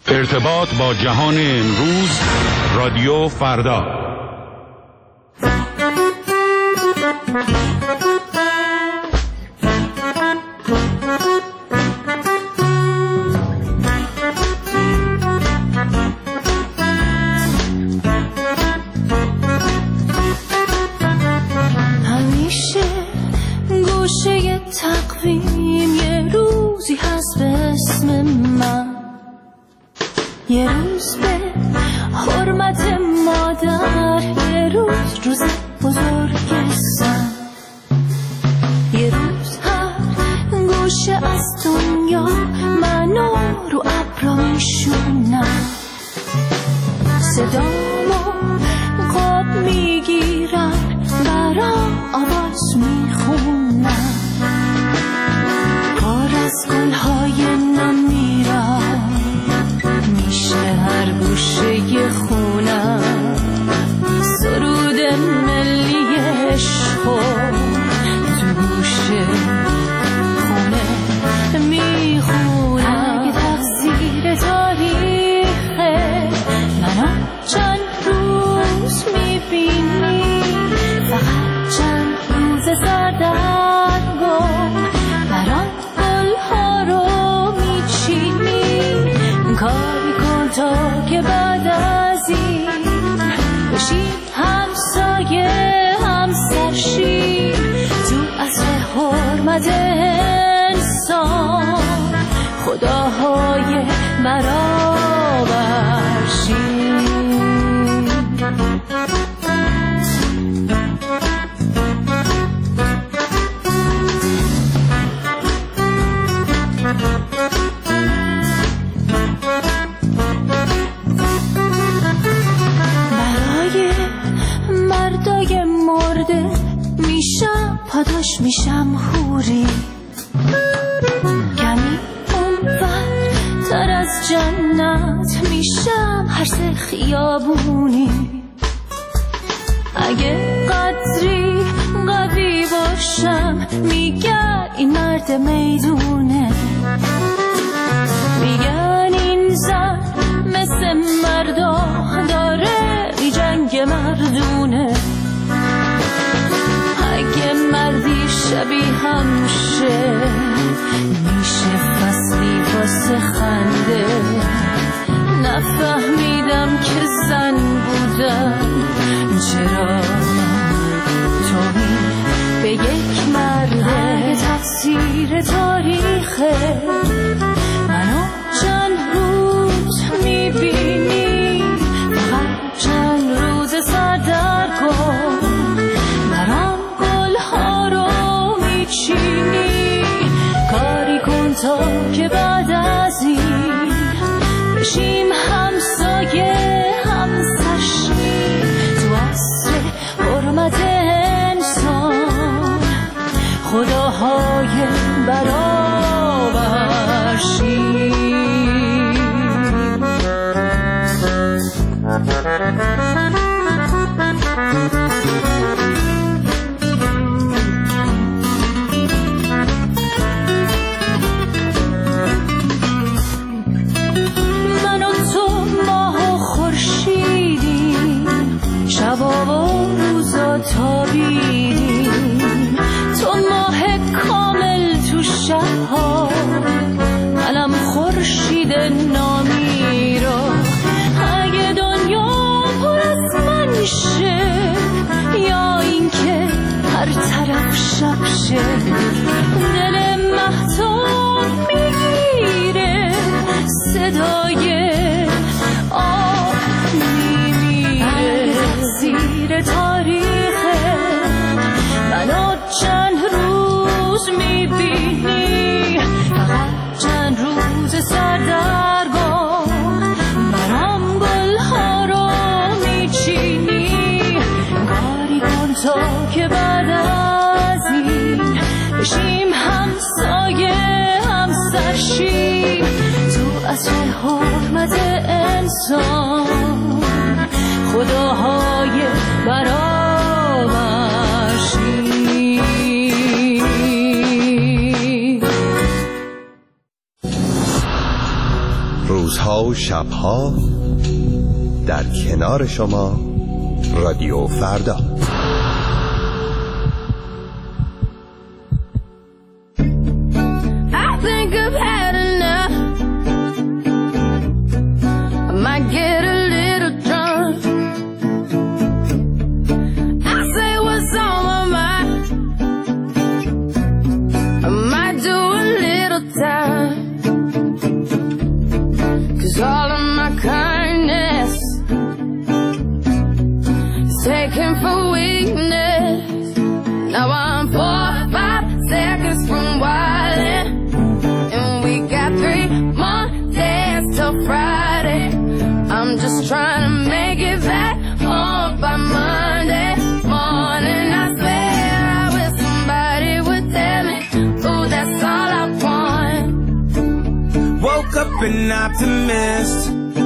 ارتباط با جهان امروز، رادیو فردا. همیشه گوشه تقویم یه روزی هست به اسم من، یه روز به حرمت مادر، یه روز روز بزرگ سن، یه روز هر گوشه از دنیا منو رو ابرا میشونم، صدامو قاب میگیرم، برام آواز میخونم، پر از گلهای نمیرم، میشه هر گوشه خونم، سرود ملی عشقو تو گوشه خونه میخونم. اگه تقصیر تاریخه منو چند روز میبینی، فقط چند روز سردرگم برام گلها رو میچینی، کاری کن تا که بعد از این بشیم همسایه همسرشی، تو اصل حرمت انسان خداهای برابرشی. برای مردای مرده میشم پاداش، میشم حوری، کمی اونور تر از جنت میشم هرس خیابونی، اگه قدری قوی باشم میگن این مرد میدونه، میگن این زن مثل مردا داره بی جنگ مردونه، اگه مردی شبیه شه میشه فصلی واسه خنده، نفهمیدم که زن بودم چرا توهین به یک مرده. اگه تقصیر تاریخه منو چند روز میبینی، فقط چند روز سردرگم برام گلها رو میچینی، کاری کن تا که بعد از این بشیم همسایه همسرشی، تو اصل حرمت انسان خداهای برابرشی. من و تو ماه و خورشیدیم، شبا و روزا تابیدیم، تو ماه کامل تو شبها، منم خورشید نامی را. اگه دنیا پر از من شه یا اینکه هر طرف شب شه، دل مهتاب میگیره صدای آب میمیره. زیر تاریخه منو چند روز میبینی، فقط چند روز سردرگم برام گلها رو میچینی، کاری کن تا که بعد از این بشیم همسایه همسرشی، تو اصل حرمت انسان خداهای برابرشی. روزها و شبها در کنار شما رادیو فردا. An optimist.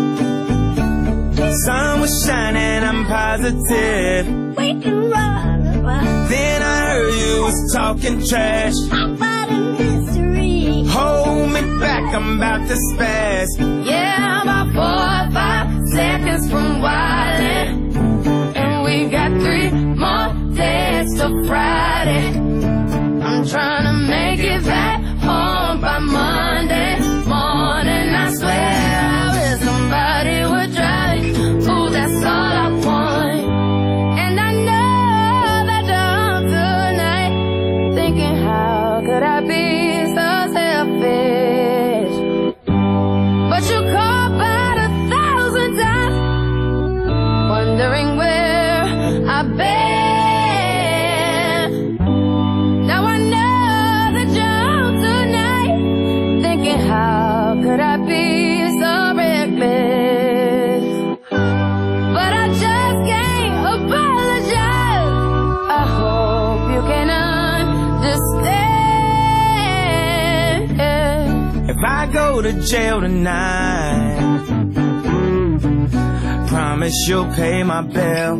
Sun was shining, I'm positive. We can run. Then I heard you was talking trash about a mystery. Hold me back, I'm about to spaz. Yeah, I'm about 4 or 5 seconds from wildin', and we got 3 more days till Friday. I'm trying to make it back home by Monday morning. I swear I wish somebody would drive me. Ooh, that's all I want. And I know that you're home tonight, thinking how could I be so selfish? But you called about 1,000 times, wondering where I've been. Now I know that you're home tonight, thinking how could I be so reckless? But I just can't apologize. I hope you can understand. If I go to jail tonight, promise you'll pay my bill.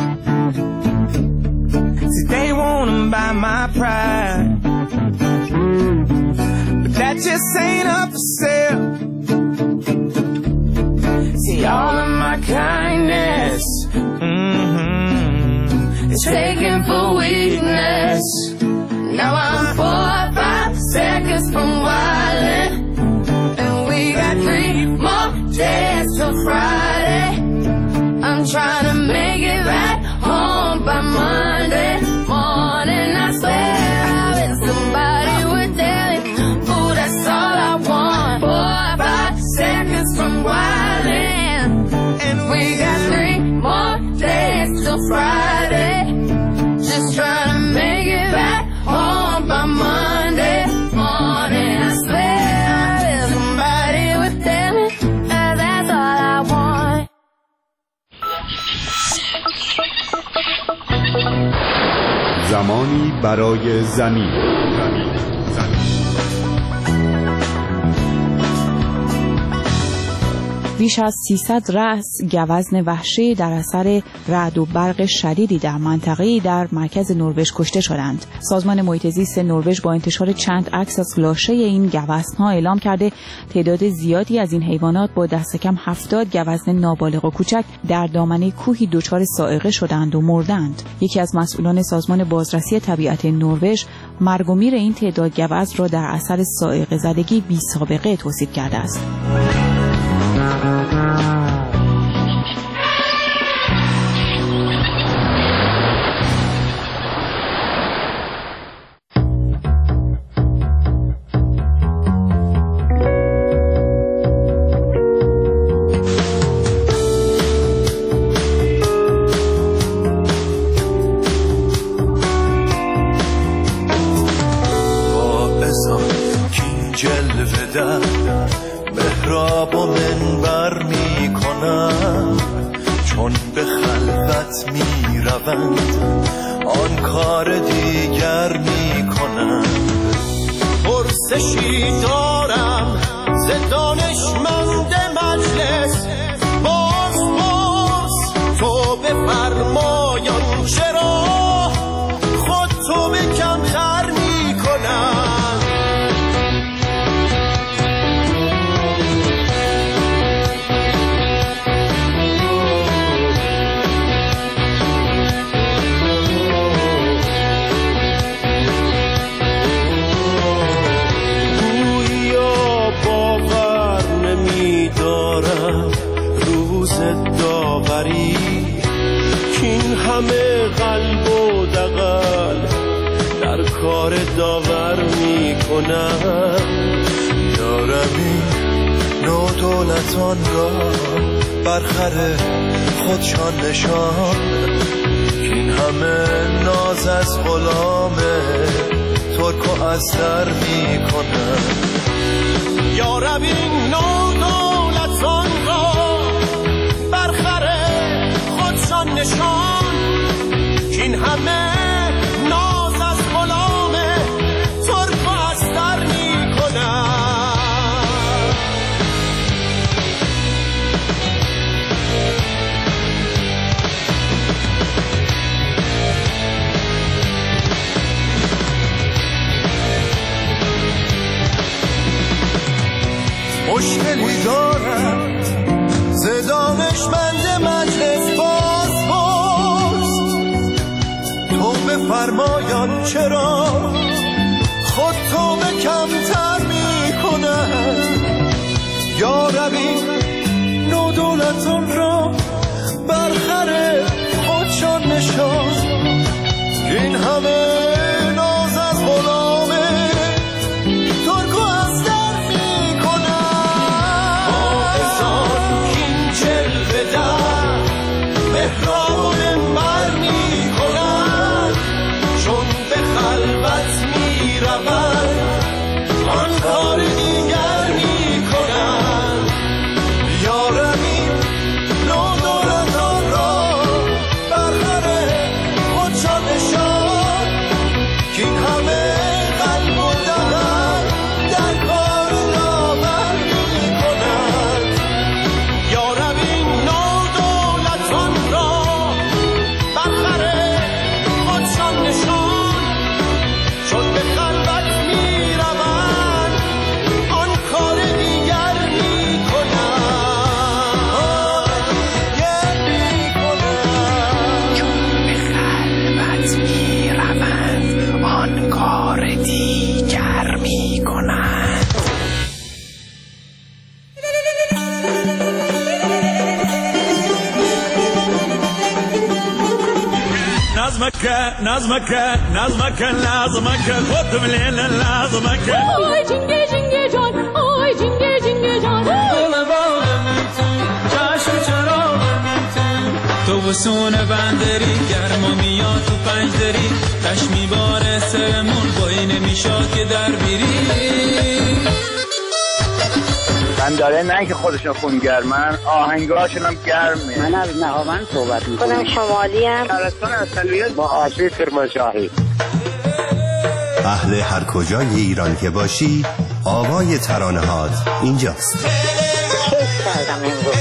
See, they wanna buy my pride, that just ain't up for sale. See, all of my kindness is taken for weakness. Now I'm 4 or 5 seconds from wildin', and we got 3 more days till Friday. I'm trying to make it back home by Monday morning. I swear I wish somebody would tell me. Ooh, that's all I want. 4 or 5 seconds from wildin', and we got 3 more days till Friday. Just trying to make it back home by Monday morning. I swear I wish somebody would tell me that that's all I want. زمانی برای زمین. بیش از 300 رأس گوزن وحشی در اثر رعد و برق شدیدی در منطقه‌ای در مرکز نروژ کشته شدند. سازمان محیط زیست نروژ با انتشار چند عکس از لاشه این گوزن‌ها اعلام کرده تعداد زیادی از این حیوانات با دست کم 70 گوزن نابالغ و کوچک در دامنه کوهی دچار صاعقه شدند و مردند. یکی از مسئولان سازمان بازرسی طبیعت نروژ مرگ و میر این تعداد گوزن را در اثر صاعقه زدگی بی‌سابقه توصیف کرده است. محراب و منبر می کنم، چون به خلوت می روند آن کار دیگر می کنند. پرسشی دارم ز دانشمند مجلس، باز تو بفرمایان چرا خود تو به کمتر می کنند. کنم. یارمی نو دولتان را برخره خودشان نشان، این همه ناز از غلام ترک و از در می کنم. یارمی نو دولتان را برخره خودشان نشان، این همه ناز از غلام ترک و از در می کنم. مشکلی دارم ز دانشمند مجلس باز پرس، تو بفرمایان چرا خود تو به کمتر می کنم. یارمی نو دولتان را برخره خودشان نشان، این همه ناز از غلام ترک و از در می کنم. با ازان کین جلوه در مهران مر می کنم، چون به خلوت می روم آن کار دیگر می کنم. یارمی نو دولتان را برخره خودشان نشان، کین همه قلب و دهن در کار داور می کنند. یارمی نو دولتان را برخره خودشان نشان، چون به خلوت می روند آن کار دیگر می کنند. چون به خلوت می روند آن کار دیگر می کنند. نظمك خد من لازمك. آی جنگه جنگه جان، آی جنگه جنگه جان، تو بسون بندری گرما میاد تو پنجدری، تش میباره سرمون بایی نمیشاد که در بیری. من داره نه که خودشون خونگرمن، آهنگاشون هم گرمه. من از نهاوند صحبت میکنم. خودم شمالی هم. شهرستان اصلیت با آشوی کرمانشاهی. اهل هر کجای ایران که باشی، آوای ترانه‌هات اینجاست. کیف کردم امروز.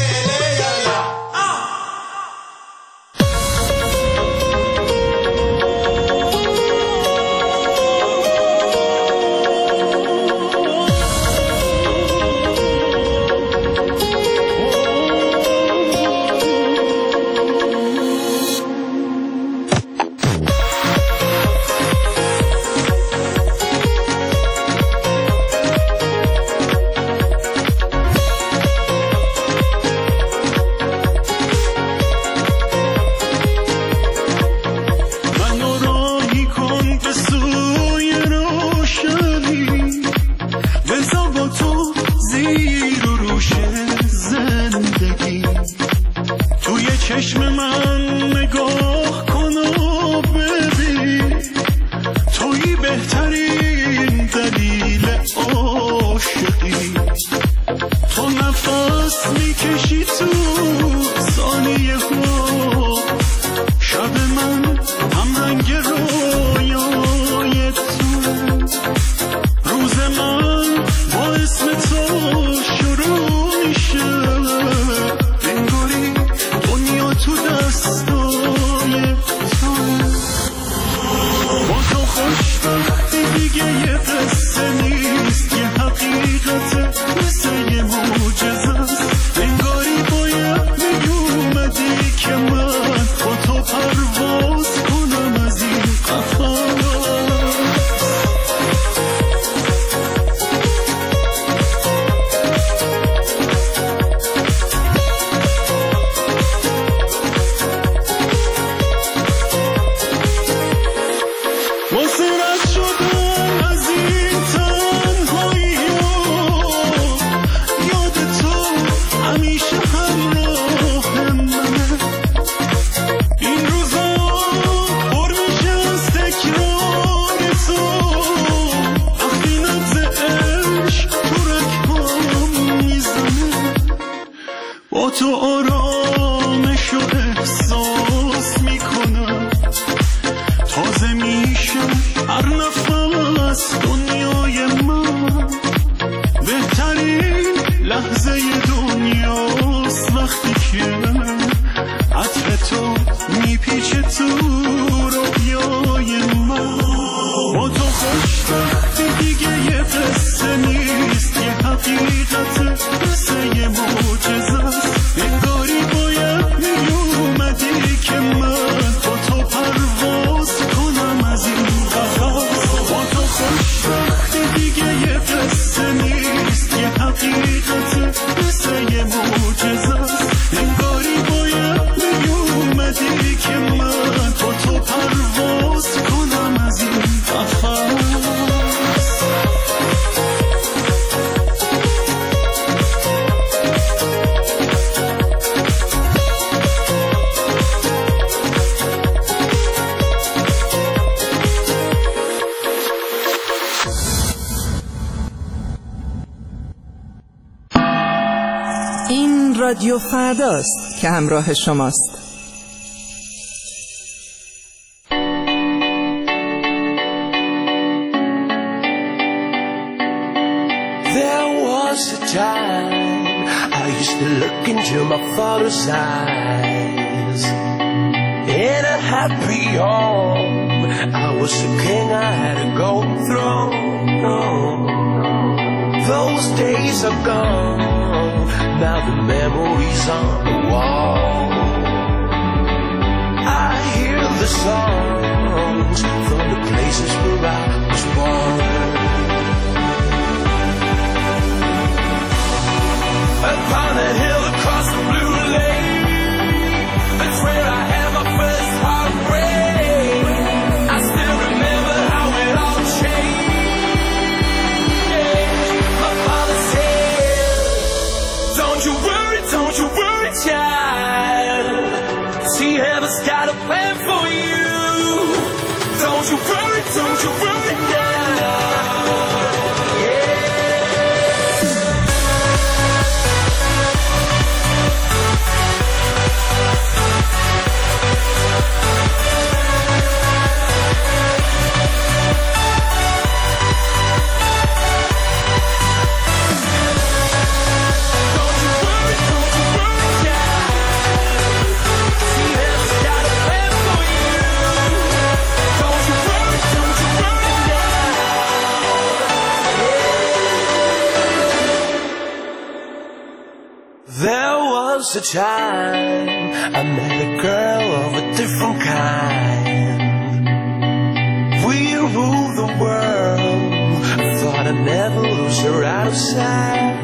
حقیقت مثل یه معجزه است، انگاری باید با تو آرامش و احساس میکنم، تازه میشه هر نفس دنیای من. بهترین لحظه دنیاست وقتی که عطر تو میپیچه تو رویای من. با تو خوشبختی دیگه یه قصه نیست، یه حقیقت قصه یه معجزه است. انگاری باید میومدی که من با تو پرواز کنم از این قفس. با تو خوشبختی دیگه یه قصه نیست، یه حقیقت قصه یه معجزه است. انگاری باید میومدی که من با تو پرواز کنم از این قفس. این رادیو فرداست که همراه شماست. There was a time I used to look into my father's eyes. In a happy home, I was a king, I had a golden throne. Those days are gone, now the memories on the wall. I hear the songs from the places where I was born. Upon a hill across the blue lake, that's where I had my first heartbreak. I still remember how it all changed. My father said, don't you worry, child. See, heaven's got a plan for you. Don't you worry now. There was a time I met a girl of a different kind. We ruled the world, I thought I'd never lose her out of sight.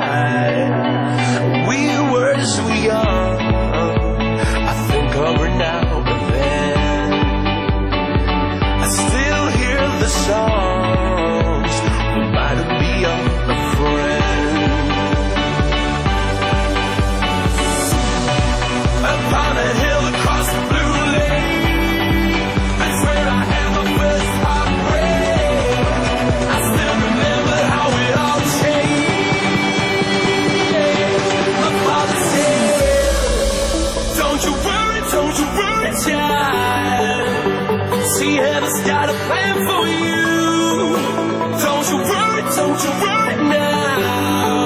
We were so young, I think of her now and then. I still hear the songs, reminding me of a friend. Upon a hill across the blue lake, that's where I had my first heartbreak. I still remember how it all changed. My father said, don't you worry, child. See, heaven's got a plan for you. Don't you worry now.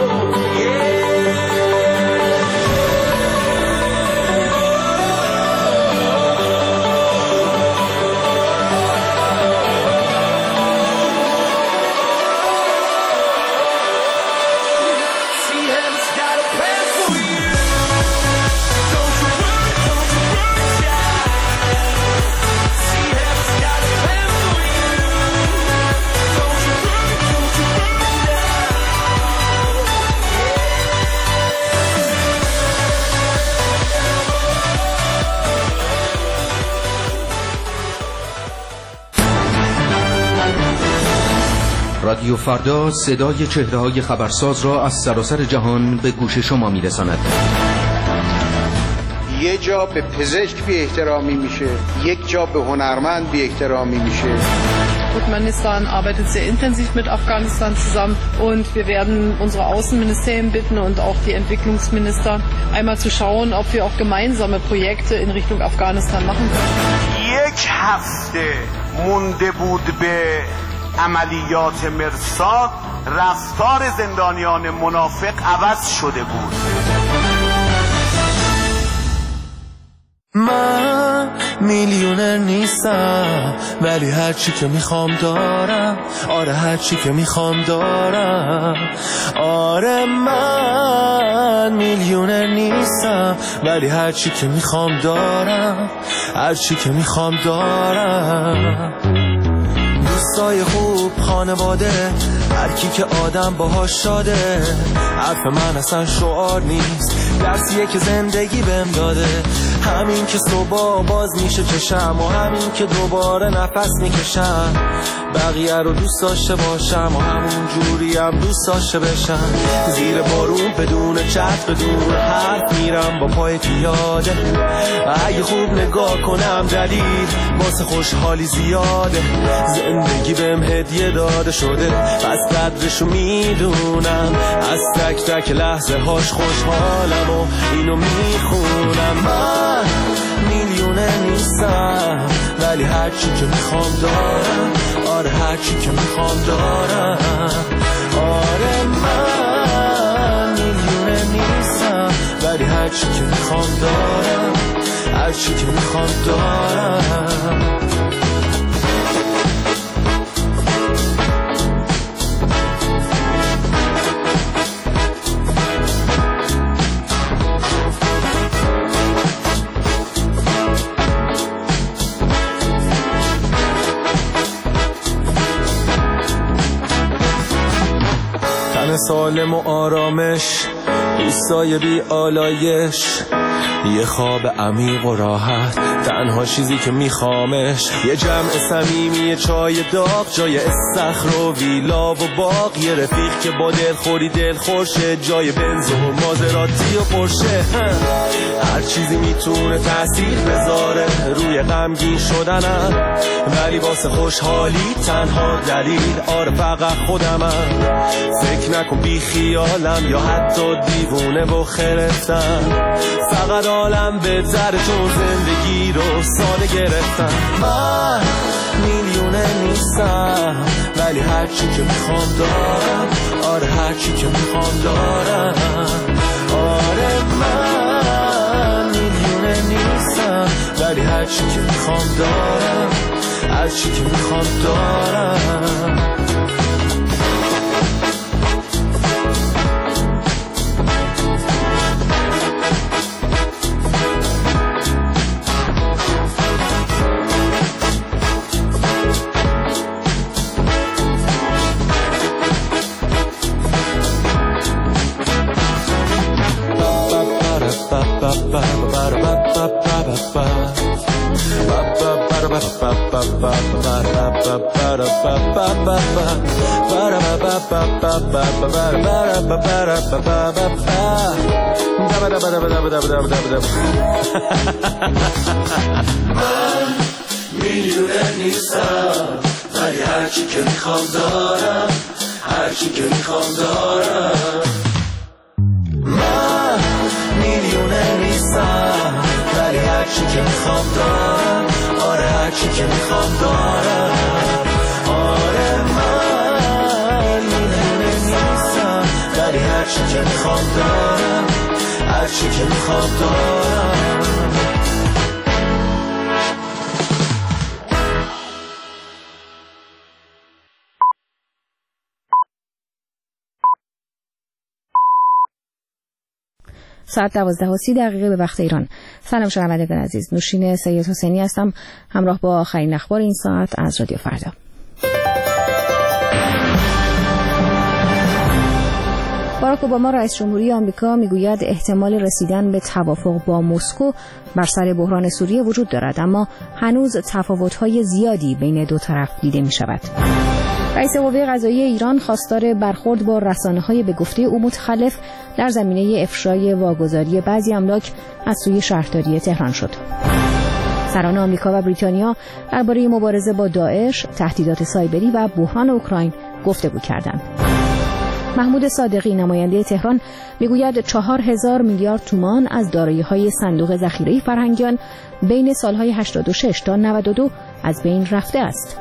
رادیو فردا صدای چهره‌های خبرساز را از سراسر جهان به گوش شما می‌رساند. یه جا به پزشک بی احترامی میشه، یک جا به هنرمند بی احترامی میشه. Turkmenistan arbeitet sehr intensiv mit Afghanistan zusammen und wir werden unsere Außenministerien bitten und auch die Entwicklungsminister einmal zu schauen, ob wir auch gemeinsame Projekte in Richtung Afghanistan machen können. یک هفته مونده بود به عملیات مرصاد، رفتار زندانیان منافق عوض شده بود. من میلیونر نیستم ولی هر چی که میخوام دارم. آره هر چی که میخوام دارم. آره من میلیونر نیستم ولی هر چی که میخوام دارم. هر چی که میخوام دارم. دوستای خوب، خانواده، هر کی که آدم باهاش شاده. حرف من اصلا شعار نیست، درسیه که زندگی بهم داده. همین که صبح باز میشه چشم و همین که دوباره نفس میکشم. بقیه رو دوست داشته باشم و همون جوری هم دوست داشته بشم. زیر بارون بدون چتر بدون حرف میرم با پای پیاده. اگه خوب نگاه کنم دلیل واسه خوشحالی زیاده. زندگی بهم هدیه داده شده پس قدرشو میدونم. از تک تک لحظه هاش خوشحالم و اینو میخونم. من میلیونه نیستم ولی هرچی که میخوام دارم. آره هرچی که میخوام دارم. آره من میلیونه نیستم ولی هرچی که میخوام دارم. هرچی که میخوام دارم. سالم و آرامش، دوستای بی آلایش، یه خواب عمیق و راحت، تنها چیزی که میخوامش یه جمع صمیمی، چای داغ جای استخر و ویلا و باغ، یه رفیق که با دلخوری دلخورشه جای بنز و مازراتی و پرشه. هر چیزی میتونه تأثیر بذاره روی غمگین شدنم، ولی واسه خوشحالی تنها دلیل آره فقط خودمم. فکر نکن بی خیالم یا حتی دیوونه و خرفتم، فقط عالم بهتره چون زندگی رو ساده گرفتم. من میلیونه نیستم ولی هر چی که میخوام دارم. آره هر چی که میخوام دارم. آره من میلیونه نیستم ولی هر چی که میخوام دارم. هر چی که میخوام دارم. من میلیونه نیستم ولی هرچی که میخوام دارم. هرچی که میخوام دارم. من میلیونه نیستم ولی هرچی که میخوام دارم. آره هرچی که میخوام دارم. آره من میلیونه نیستم ولی هرچی که میخوام دارم. هرچی که میخوام دارم. ساعت 12:30 به وقت ایران. سلام شنوندگان عزیز، نوشین سید حسینی هستم همراه با آخرین اخبار این ساعت از رادیو فردا. باراک اوباما رئیس جمهوری آمریکا میگوید احتمال رسیدن به توافق با مسکو بر سر بحران سوریه وجود دارد، اما هنوز تفاوت‌های زیادی بین دو طرف دیده می‌شود. رئیس قوه قضاییه ایران خواستار برخورد با رسانه‌های به گفته او متخلف در زمینه افشای واگذاری بعضی املاک از سوی شهرداری تهران شد. سران آمریکا و بریتانیا درباره مبارزه با داعش، تهدیدات سایبری و بحران اوکراین گفتگو کردند. محمود صادقی نماینده تهران میگوید 4000 میلیارد تومان از دارایی‌های صندوق ذخیره فرهنگیان بین سالهای 86 تا 92 از بین رفته است.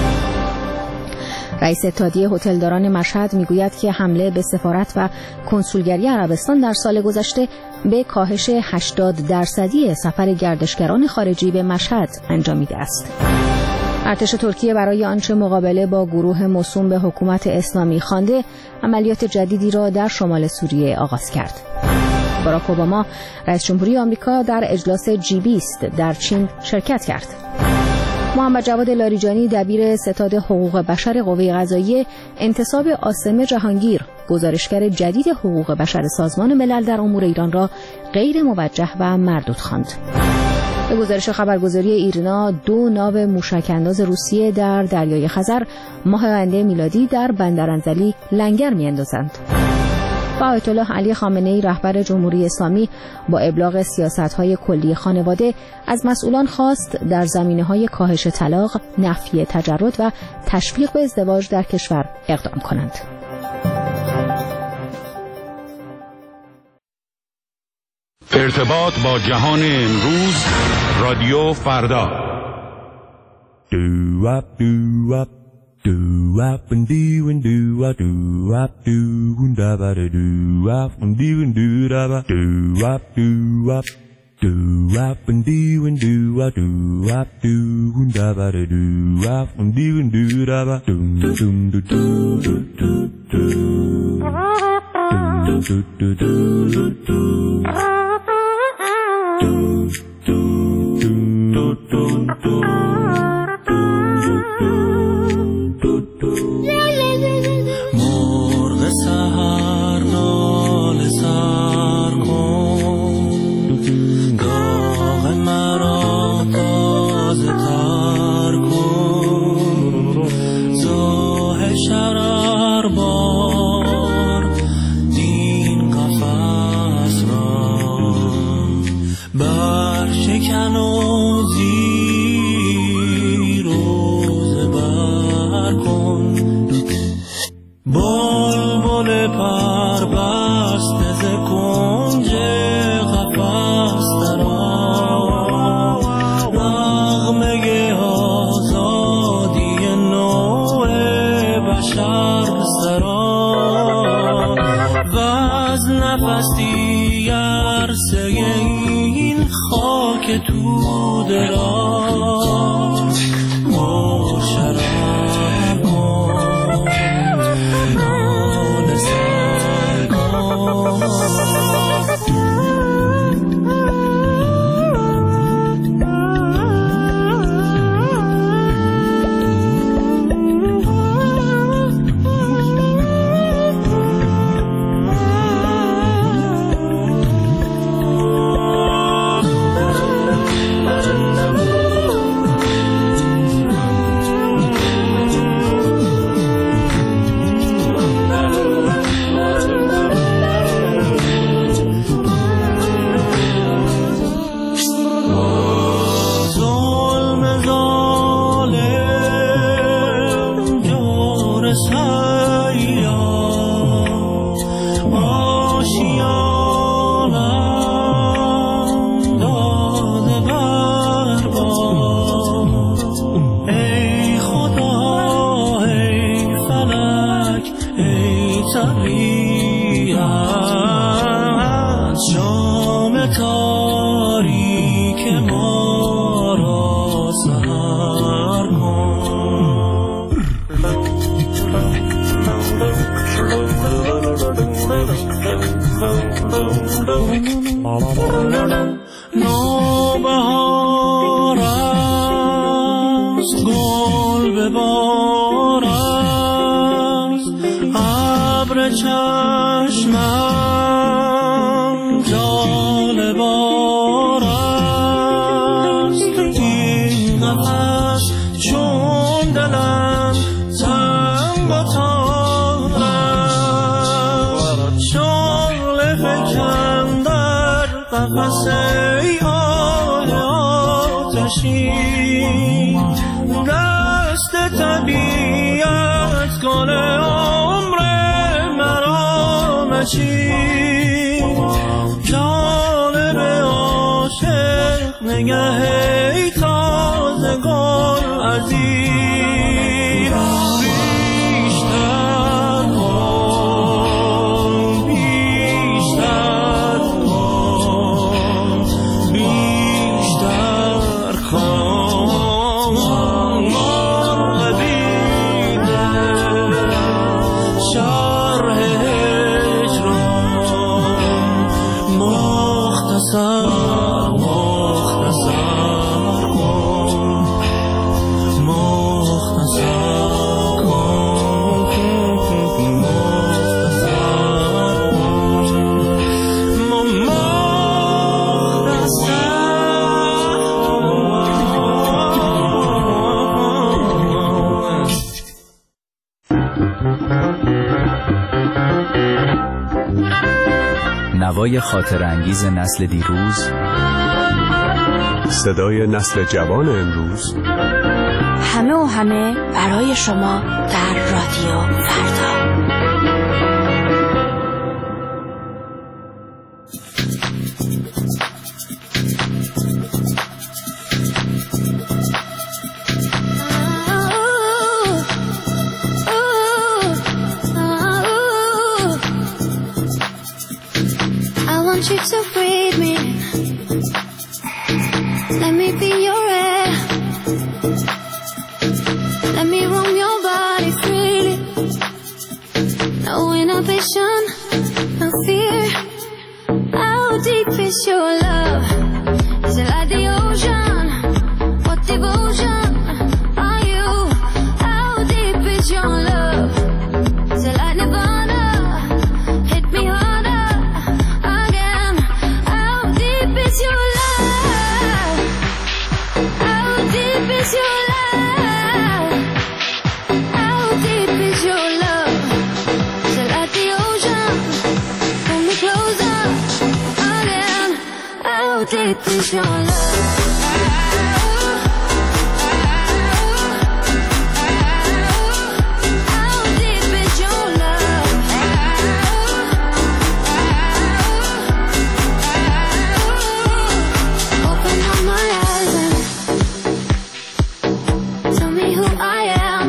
رئیس اتحادیه هتلداران مشهد میگوید که حمله به سفارت و کنسولگری عربستان در سال گذشته به کاهش 80% سفر گردشگران خارجی به مشهد انجامیده است. ارتش ترکیه برای آنچه مقابله با گروه موسوم به حکومت اسلامی خوانده عملیات جدیدی را در شمال سوریه آغاز کرد. باراک اوباما رئیس جمهوری آمریکا در اجلاس G20 در چین شرکت کرد. محمد جواد لاریجانی دبیر ستاد حقوق بشر قوه قضاییه انتصاب عاصم جهانگیر گزارشگر جدید حقوق بشر سازمان ملل در امور ایران را غیر موجه و مردود خواند. به گزارش خبرگزاری ایرنا 2 ناو موشک‌انداز روسیه در دریای خزر ماه آینده میلادی در بندرانزلی لنگر می‌اندازند. آیت الله علی خامنه‌ای رهبر جمهوری اسلامی با ابلاغ سیاست‌های کلی خانواده از مسئولان خواست در زمینه‌های کاهش طلاق، نفی تجرد و تشویق به ازدواج در کشور اقدام کنند. ارتباط با جهان امروز رادیو فردا. Do up and do and do up do and da ba do up and do and do da ba do up do up and do and do up do and da ba do up and do and do da ba do do do do do do مرغ سحر ناله سر کن داغ مرا تازه تر کن زاه شرر بار دین قفس را برشکن و زیر و زبر کن بلبل پر بسته ز کنج قفس درآ نغمه آزادی نوع بشر سرا و از نفسی عرصه این خاک توده را نوبهار است گل به بار است ابر چشمم جالبار است این قفس چون دلم تنگ و تار است شعله فکن در قفس ای آتش باشی دست طبیعت گل عمر مرا مچی جانب عاشق نگه تازه گل عزیز نوای خاطر انگیز نسل دیروز، صدای نسل جوان امروز، همه و همه برای شما در رادیو فردا. You to breathe me, let me be your air, let me roam your body freely, no inhibition, no fear. How deep is your love? Is it like the ocean? What devotion are you? How deep is your love? Is it like Nirvana? Hit me harder. Deep is your love. How deep is your love? Open up my eyes and tell me who I am.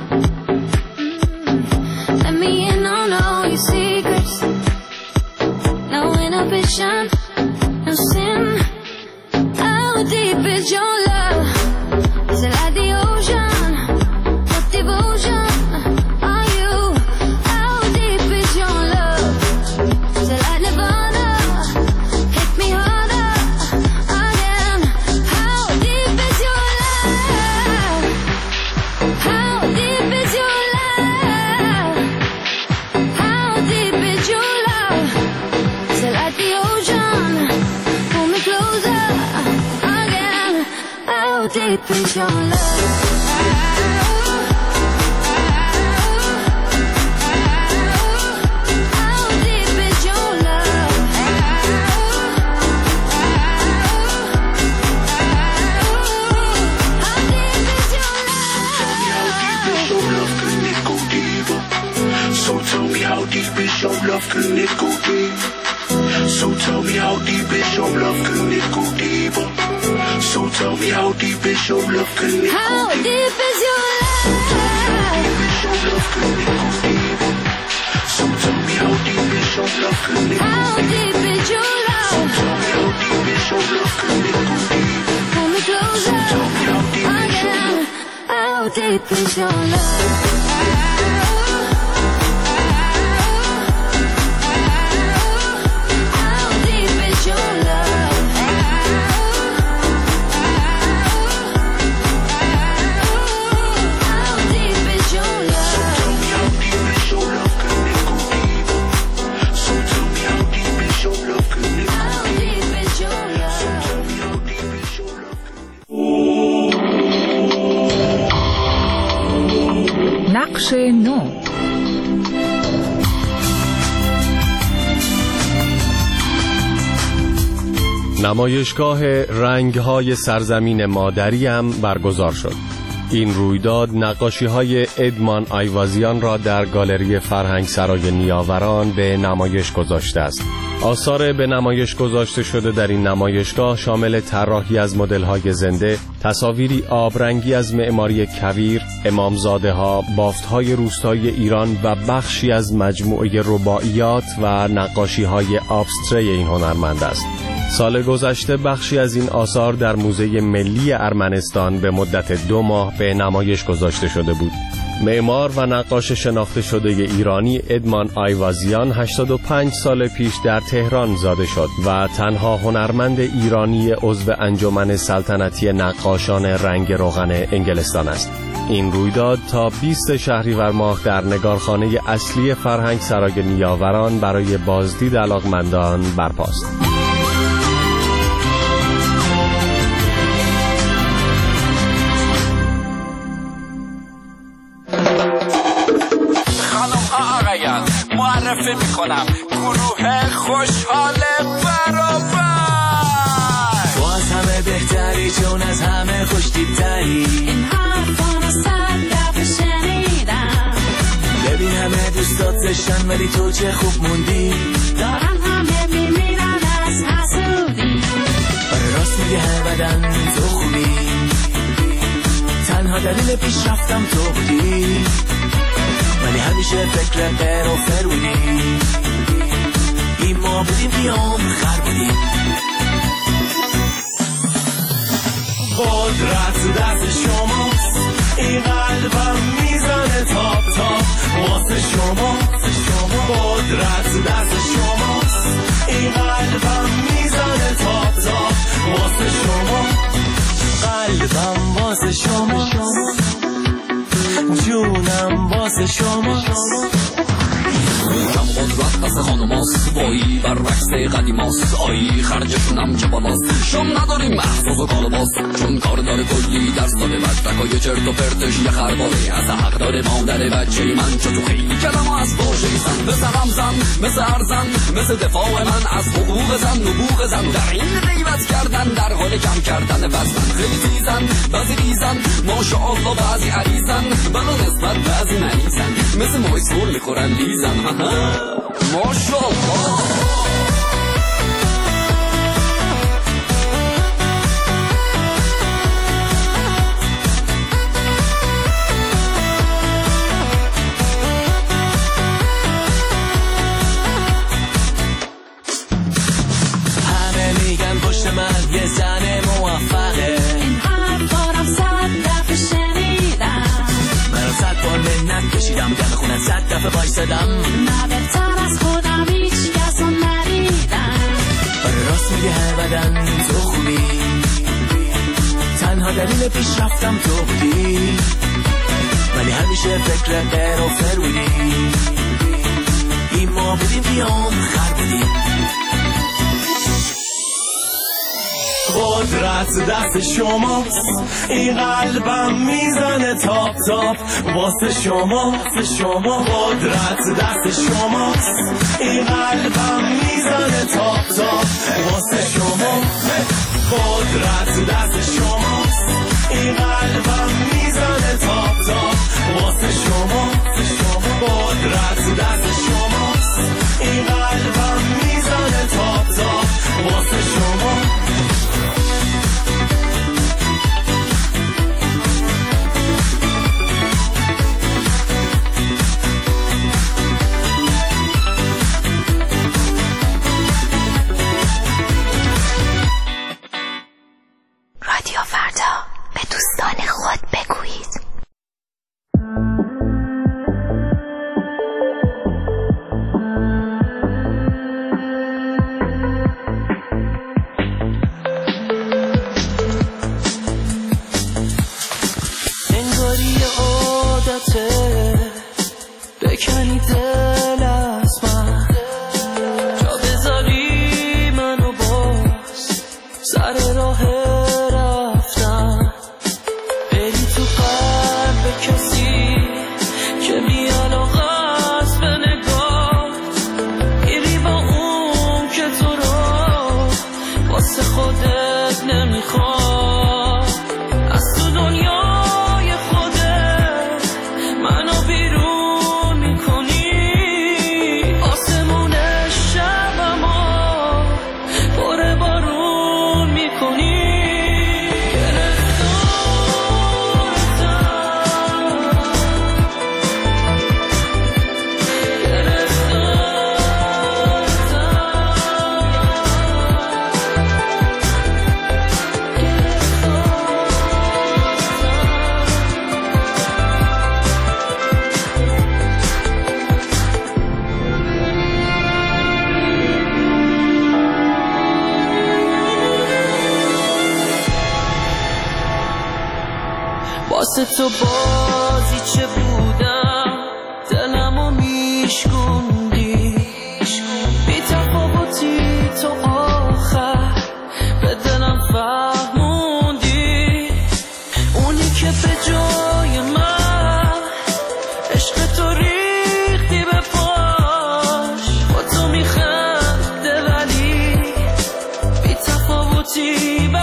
Let me in on all your secrets. No inhibition. No sin. How deep is your love? Is it like the ocean? What devotion are you? How deep is your love? Is it like Nirvana? Hit me harder again. How deep is your love? How deep is your love? How deep is your love? Is it like the ocean? Pull me closer again. How deep is your love? How deep is your love? How deep is your love? Can it go deeper? So tell me how deep is your love? Can it go deep? So tell me how deep is your love? Can it go deeper? So tell me how deep is your love? Can it go How deep is your love? So tell me how deep is your love? Can it go How deep is your love? So tell me how deep is your love? Can it go deep? Pull me closer again. How deep is your love? نقش نو. نمایشگاه رنگ‌های سرزمین مادری هم برگزار شد. این رویداد نقاشی‌های ادمان آیوازیان را در گالری فرهنگ سرای نیاوران به نمایش گذاشته است. آثار به نمایش گذاشته شده در این نمایشگاه شامل طراحی از مدل‌های زنده، تصاویری آبرنگی از معماری کویر، امامزاده‌ها، بافت‌های روستایی ایران و بخشی از مجموعه رباعیات و نقاشی‌های ابستری این هنرمند است. سال گذشته بخشی از این آثار در موزه ملی ارمنستان به مدت 2 ماه به نمایش گذاشته شده بود. معمار و نقاش شناخته شده ایرانی ادمان آیوازیان 85 سال پیش در تهران زاده شد و تنها هنرمند ایرانی عضو انجمن سلطنتی نقاشان رنگ روغن انگلستان است. این رویداد تا 20 شهریور ماه در نگارخانه اصلی فرهنگ سرای نیاوران برای بازدید علاقمندان برپاست. معرفی میکنم گروه خوشحال برابر. تو از همه بهتری چون از همه خوشتیبتری. این حرفانو 100 دفعه شنیدم. ببین همه دوستات زشتن ولی تو چه خوب موندی. دارن همه میمیرن از حسودی. راست میگه هر بدن تو خوبی. تنها دلیل پیشرفتم تو بودی. ولی همیشه فکر بر و فرونی. این ما بودیم بیام خر بودیم. قدرت دست شماست. این قلبم میزنه تاپ تاپ واسه شما. قدرت دست شماست. این قلبم میزنه تاپ تاپ واسه شما. قلبم واسه شما. جونم واسه شما. میگم قدرت دست خانماست. وایی برعکس قدیماست. آیی خرجشونم چه بالاست. شم نداریم محفوظ و کالباست. چون کار داره کلی درس داره. مدرکای چرت و پرتش یه خرباره. از حق داره مادر بچه من. چو تو خیلی کلم از باشه ایسن. مثل همزن مثل ارزن مثل دفاع من از حقوق زن نبوغ زن. در این غیبت کردن در حال کم کردن وزن. خیلی تیزن بعضی ریزن ماشاءالله بعضی عریزن. بلا نسبت بعضی مریضن. مثل مایسور میخورن لیزن. ماشاءالله. همه میگن پشت من یه زن موفقه. این حرفارم 100 دفعه شنیدم. من 100 بار منت کشیدم. دم خونت 100 دفعه بایستدم. نه بهتر از خودم هیچ کس رو ندیدم. راست میگه هر بدن تو خوبی. تنها دلیل پیشرفتم تو بودی. ولی همیشه فکر بر و فرونی. این ما بودیم بیام خر بودیم. قدرت دست شماست. این قلبم میزنه تاپ تاپ واسه شما. قدرت دست شماست. این قلبم میزنه تاپ تاپ واسه شما. قدرت دست شماست. این قلبم میزنه تاپ تاپ واسه شما. قدرت دست شماست. این قلبم میزنه تاپ تاپ واسه شما. نمیخواد از تو دنیای خودت منو بیرون میکنی. آسمون شبمو پر بارون میکنی. واسه تو بازی چه بودم دلمو میشکوندی. بی تفاوتی تو آخر به دلم فهموندی. اونی که به جای من عشق تو ریختی به پاش. با تو میخنده ولی بی تفاوتی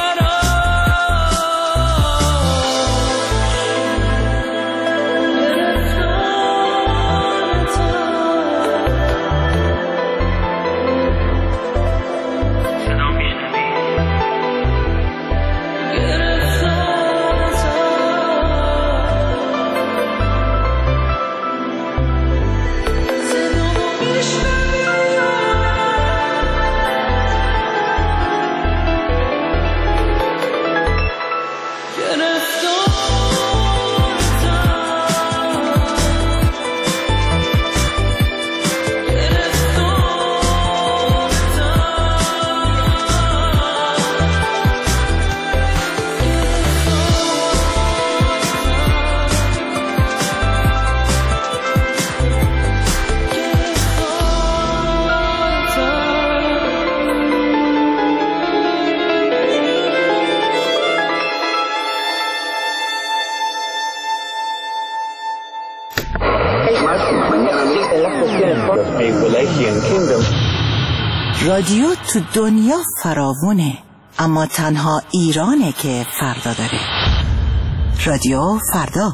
رادیو تو دنیا فراوونه، اما تنها ایرانه که فردا داره. رادیو فردا.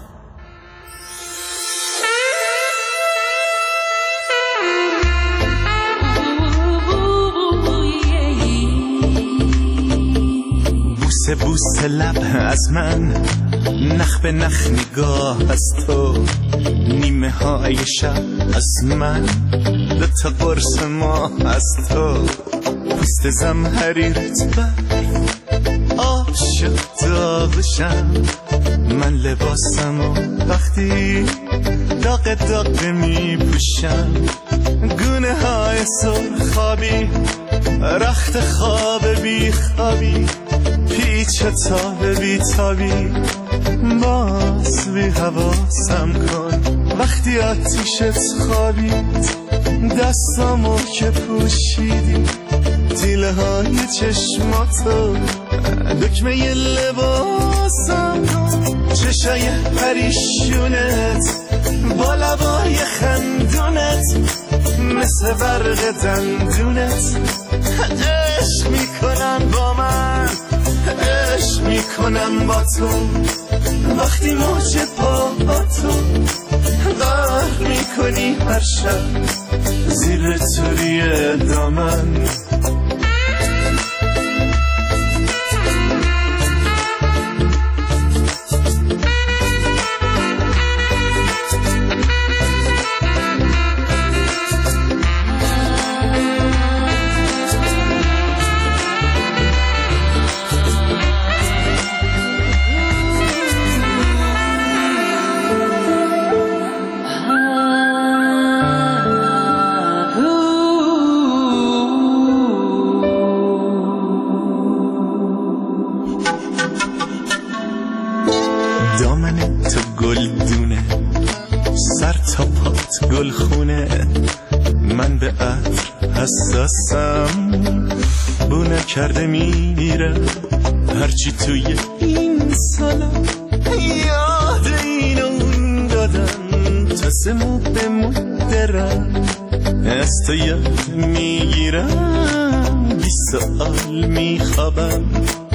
بوسه بوسه لب از من، نخ به نخ نگاه از تو، نیمه های شب از من، دوتا قرص ماه از تو، پوست زمهریرت برف، عاشق داغشم من. لباسمو وقتی داغ داغ می پوشم، گونه های سرخابی، رخت خواب بی خوابی، پیچ تاب بی تابی، باز بی حواسم کن وقتی آتیشت خوابید، دستامو که پوشیدی، دیله های چشماتو دکمه لباسم کن، چشای پریشونت با لبای خندونت مثل برق دندونت، عشق میکنم با من، عشق میکنم با تو، وقتی موج پا تو غرق میکنی هر شب زیر توری دامن. دامن تو گل دونه، سر تا پات گل خونه، من به عطر حساسم، بو نکرده میره هرچی توی این سالم، یاد این اون دادم تا سمو به مدرم، از تو یاد میگیرم 20 سال میخوابم،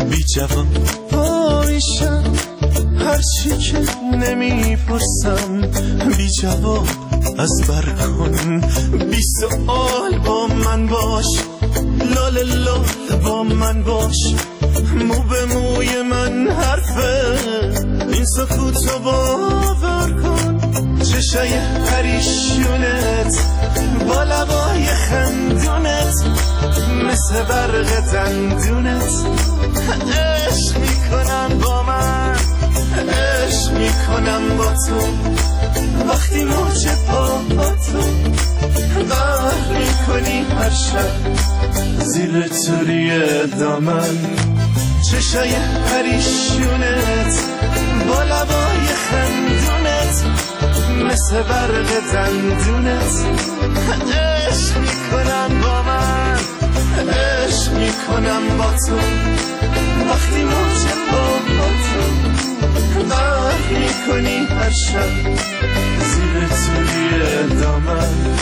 بی جواب میشم هرچی که نمیپرسم بی جواب از بر کن بی سؤال با من باش لال لال با من باش مو به موی من حرفه این سکوتو باور کن چشای پریشونت با لبای خندونت مثل برق دندونت عشق میکنم با من عشق میکنم با تو وقتی موج پاهاتو غرق میکنی هر شب زیر توری دامن چشای پریشونت با لبای خندونت مثل برق دندونت عشق میکنم با من عشق میکنم با تو وقتی موج پاهاتو غرق میکنی هر شب زیر توری دامن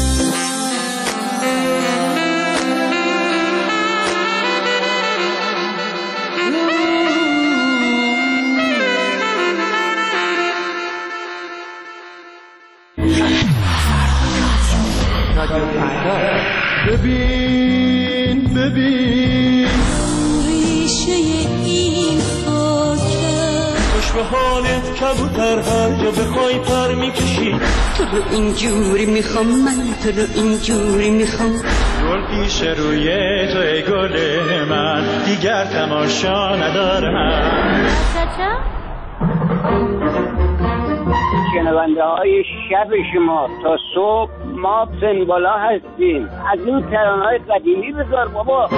ببین ببین ریشه این خاکه خوش به حالت کبوتر هر جا بخوای پر میکشی تو رو اینجوری میخوام من تو رو اینجوری میخوام گل پیش روی تو ای گل من دیگر تماشا ندارم شنونده های شب شما تا صبح ما سنبالا هستیم از این ترانه‌های قدیمی بذار بابا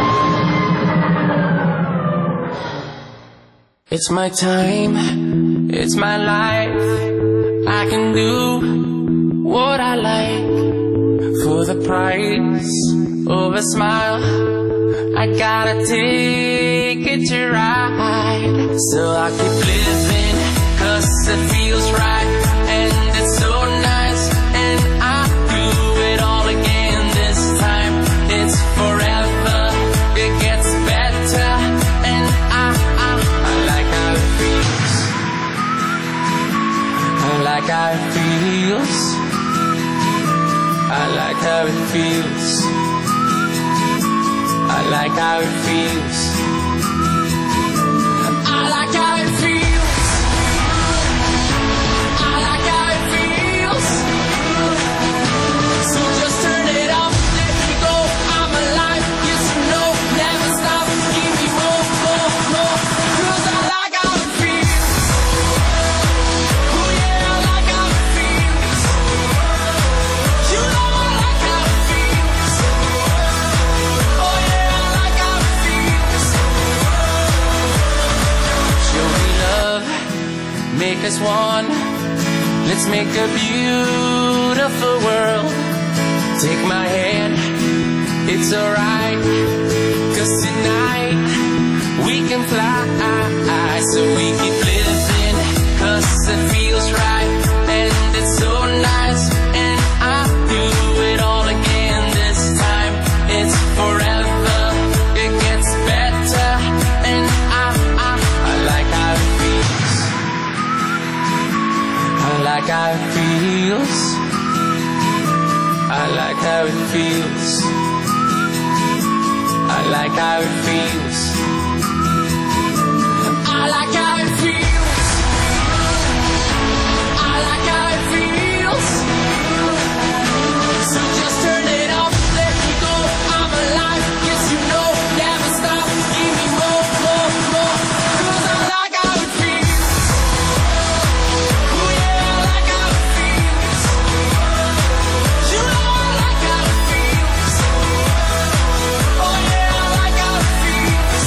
It's my time, it's my life. I can do what I like for the price of a smile. I gotta take it to ride. So I keep living 'cause it feels right and it's so nice and I do it all again this time. It's forever, it gets better and I like how it feels. I like how it feels. I like how it feels. I like how it feels. I like how it feels. I like how it feels. So just turn it up, let me go. I'm alive, yes you know, never stop. Give me more, more, more. 'Cause I like how it feels. Oh yeah, I like how it feels. You know I like how it feels. Oh yeah, I like how it feels. Show me love, make us one. Let's make a beautiful world. Take my hand, it's alright. 'Cause tonight we can fly. So we keep living 'cause it feels right and it's so nice and I do it all again this time. It's forever, it gets better and I like how it feels. I like how it feels. I like how it feels. I like how it feels. I like how it feels. I like how it feels. So just turn it up, let me go. I'm alive, yes you know, never stop. Give me more, more, more. 'Cause I like how it feels. Oh yeah, I like how it feels. You know I like how it feels. Oh yeah, I like how it feels.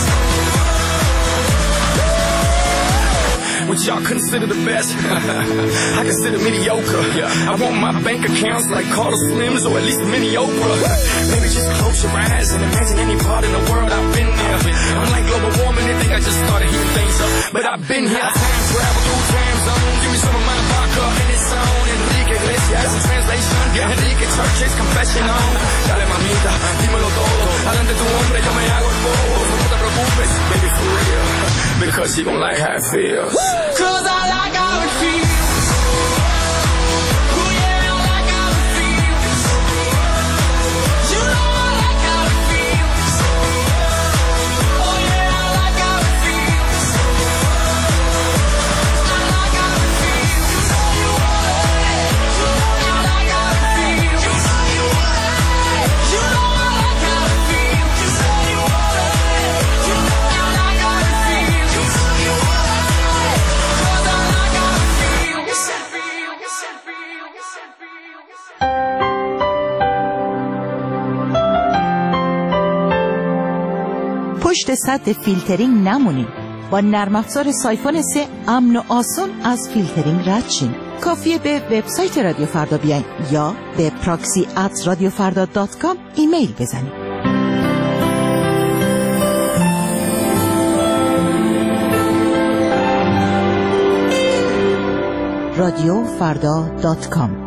What y'all consider the best, I consider mediocre. I want my bank accounts like Carlos Slims or at least mini Oprah. Maybe just close your eyes and imagine any part in the world I've been there. Unlike global warming, they think I just started heating things up, but I've been here. I time travel through time zones. Give me some of my vodka in its own. Enrique Iglesias in translation. Enrique Church's confession on. Dale mamita, dímelo todo. Adelante tu hombre, yo me hago el bobo. No te preocupes, baby, for real. cause she gon' like how it feels. Cause I like how it feels. پشت سد فیلترینگ نمونین. با نرم افزار سایفون 3 امن و آسون از فیلترینگ رد شین. کافیه به وبسایت رادیو فردا بیاین یا به proxy@radiofarda.com ایمیل بزنید. radiofarda.com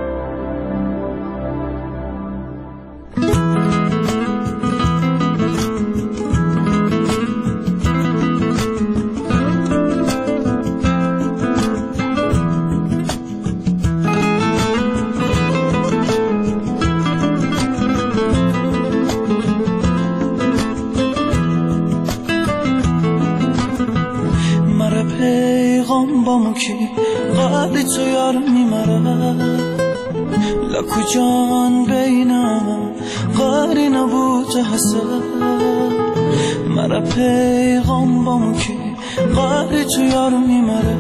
قدری تو یار میمره لکو جان بینم قدری نبود حسد مرا پیغام بامو که قدری تو یار میمره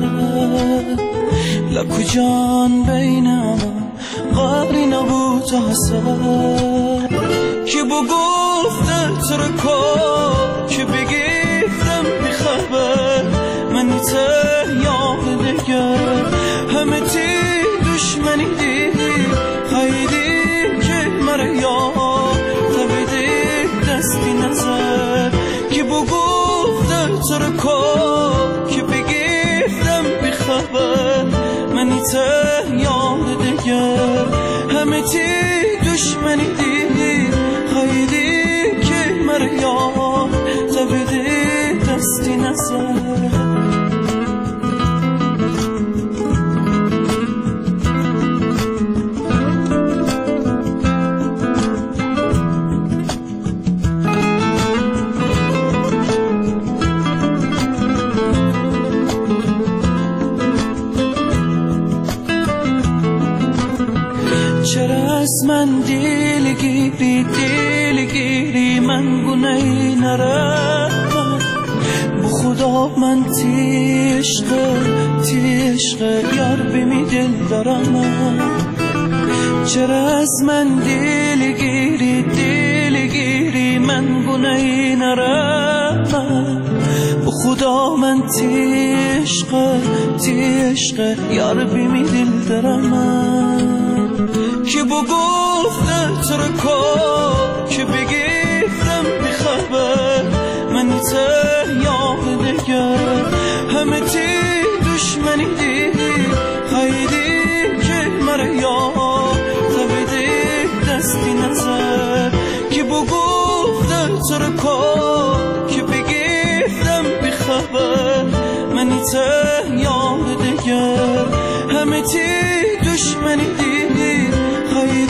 لکو جان بینم قدری نبود حسد که بگفته تو رو کن که بگیفتم بخبر منی ته یاد دیگر همه تی دشمنی دیدی خیلی که مرا یاد تبیدی دستی نظر که بگفته تو رو کن که بگیفتم بخبر منی ته یاد دیگر همه تی دشمنی دیدی خیلی که مرا یاد تبیدی دستی نظر من دیلگیری من گناهی نرم بو خدا من تیشق یار بمی دل دارم چرا از من دیلگیری من گناهی نرم بو خدا من تیشق یار بمی دل دارم که بگفته تو رو کن که بگیفتم بخبر منی ته یاد دیگر همه تی دشمنی دیدی خیلی که مرا یاد تبیدی دستی نظر که بگفته تو رو کن که بگیفتم بخبر منی ته یاد دیگر همه تی دشمنی دیدی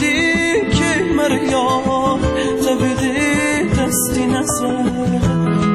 خیلی که مرا یاد تبیدی دستی نظر